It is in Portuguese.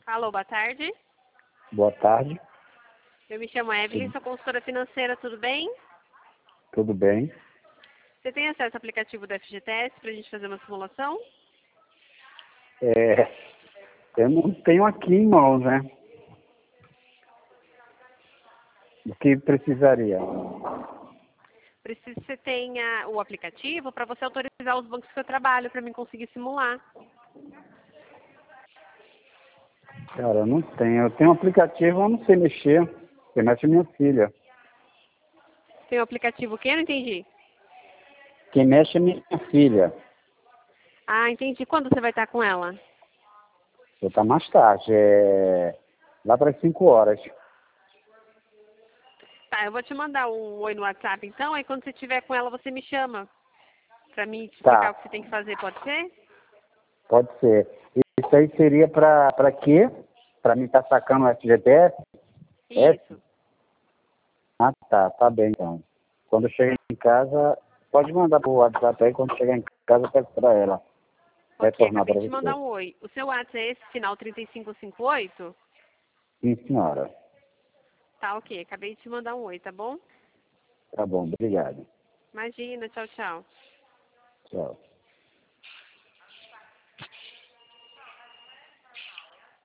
Alô, boa tarde. Boa tarde, Eu me chamo Evelyn, sou consultora financeira, tudo bem? tudo bem? Você tem acesso ao aplicativo do FGTS para a gente fazer uma simulação? Eu não tenho aqui em mãos, né? O que precisaria? Preciso que você tenha o aplicativo para você autorizar os bancos que eu trabalho para mim conseguir simular. Cara, eu não tenho. Eu tenho um aplicativo, eu não sei mexer. Quem mexe é minha filha. Tem o aplicativo o quê? Não entendi. Quem mexe é minha filha. Ah, entendi. Quando você vai estar com ela? Vou estar mais tarde, lá para as 5 horas. Tá, eu vou te mandar um oi no WhatsApp então, aí quando você estiver com ela você me chama para mim te explicar o Tá, que você tem que fazer, pode ser? pode ser. Isso aí seria para quê? Para mim estar sacando o FGTS? Isso. Ah, tá bem então. Quando eu chegar em casa, pode mandar pro WhatsApp aí, quando chegar em casa eu peço para ela Ok, retornar acabei para de te mandar você. um oi. O seu WhatsApp é esse, final 3558? Sim, senhora. Tá, ok. Acabei de te mandar um oi, tá bom? Tá bom, obrigado. Imagina, tchau, tchau. Tchau.